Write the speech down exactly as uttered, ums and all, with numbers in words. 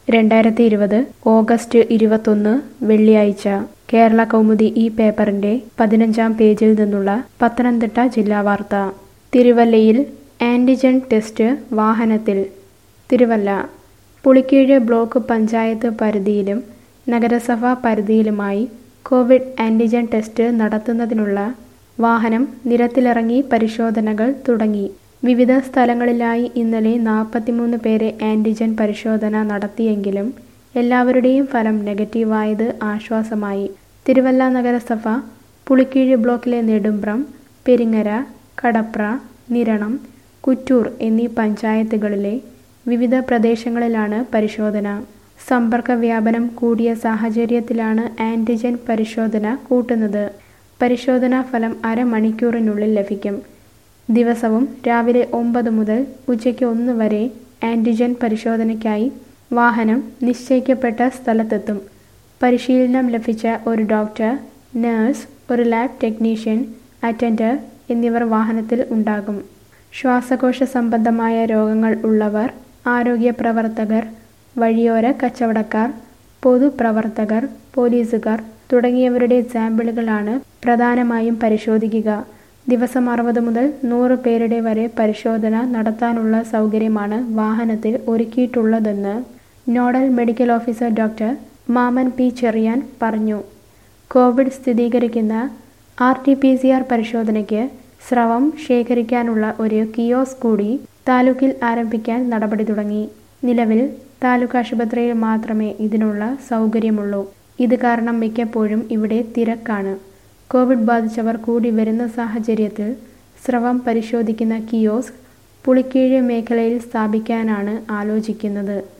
രണ്ടായിരത്തി ഇരുപത് ഓഗസ്റ്റ് ഇരുപത്തൊന്ന് വെള്ളിയാഴ്ച കേരള കൗമുദി ഈ പേപ്പറിന്റെ പതിനഞ്ചാം പേജിൽ നിന്നുള്ള പത്തനംതിട്ട ജില്ലാ വാർത്ത. തിരുവല്ലയിൽ ആന്റിജൻ ടെസ്റ്റ് വാഹനത്തിൽ. തിരുവല്ല പുളിക്കീഴ് ബ്ലോക്ക് പഞ്ചായത്ത് പരിധിയിലും നഗരസഭാ പരിധിയിലുമായി കോവിഡ് ആന്റിജൻ ടെസ്റ്റ് നടത്തുന്നതിനുള്ള വാഹനം നിരത്തിലിറങ്ങി പരിശോധനകൾ തുടങ്ങി. വിവിധ സ്ഥലങ്ങളിലായി ഇന്നലെ നാൽപ്പത്തിമൂന്ന് പേരെ ആന്റിജൻ പരിശോധന നടത്തിയെങ്കിലും എല്ലാവരുടെയും ഫലം നെഗറ്റീവായത് ആശ്വാസമായി. തിരുവല്ല നഗരസഭ പുളിക്കീഴ് ബ്ലോക്കിലെ നെടുമ്പ്രം, പെരിങ്ങര, കടപ്ര, നിരണം, കുറ്റൂർ എന്നീ പഞ്ചായത്തുകളിലെ വിവിധ പ്രദേശങ്ങളിലാണ് പരിശോധന. സമ്പർക്ക വ്യാപനം കൂടിയ സാഹചര്യത്തിലാണ് ആന്റിജൻ പരിശോധന കൂട്ടുന്നത്. പരിശോധനാ ഫലം അരമണിക്കൂറിനുള്ളിൽ ലഭിക്കും. ദിവസവും രാവിലെ ഒമ്പത് മുതൽ ഉച്ചയ്ക്ക് ഒന്ന് വരെ ആന്റിജൻ പരിശോധനയ്ക്കായി വാഹനം നിശ്ചയിക്കപ്പെട്ട സ്ഥലത്തെത്തും. പരിശീലനം ലഭിച്ച ഒരു ഡോക്ടർ, നഴ്സ്, ഒരു ലാബ് ടെക്നീഷ്യൻ, അറ്റൻഡർ എന്നിവർ വാഹനത്തിൽ ഉണ്ടാകും. ശ്വാസകോശ സംബന്ധമായ രോഗങ്ങൾ ഉള്ളവർ, ആരോഗ്യ പ്രവർത്തകർ, വഴിയോര കച്ചവടക്കാർ, പൊതുപ്രവർത്തകർ, പോലീസുകാർ തുടങ്ങിയവരുടെ സാമ്പിളുകളാണ് പ്രധാനമായും പരിശോധിക്കുക. ദിവസം അറുപത് മുതൽ നൂറ് പേരുടെ വരെ പരിശോധന നടത്താനുള്ള സൗകര്യമാണ് വാഹനത്തിൽ ഒരുക്കിയിട്ടുള്ളതെന്ന് nodal medical officer doctor Mammen P Cherian പറഞ്ഞു. കോവിഡ് സ്ഥിരീകരിക്കുന്ന R T P C R പരിശോധനയ്ക്ക് സ്രവം ശേഖരിക്കാനുള്ള ഒരു കിയോസ്ക് കൂടി താലൂക്കിൽ ആരംഭിക്കാൻ നടപടി തുടങ്ങി. നിലവിൽ താലൂക്ക് ആശുപത്രിയിൽ മാത്രമേ ഇതിനുള്ള സൗകര്യമുള്ളൂ. ഇത് കാരണം മിക്കപ്പോഴും ഇവിടെ തിരക്കാണ്. കോവിഡ് ബാധിച്ചവർ കൂടി വരുന്ന സാഹചര്യത്തിൽ സ്രവം പരിശോധിക്കുന്ന കിയോസ്ക് പുളിക്കീഴ് മേഖലയിൽ സ്ഥാപിക്കാനാണ് ആലോചിക്കുന്നത്.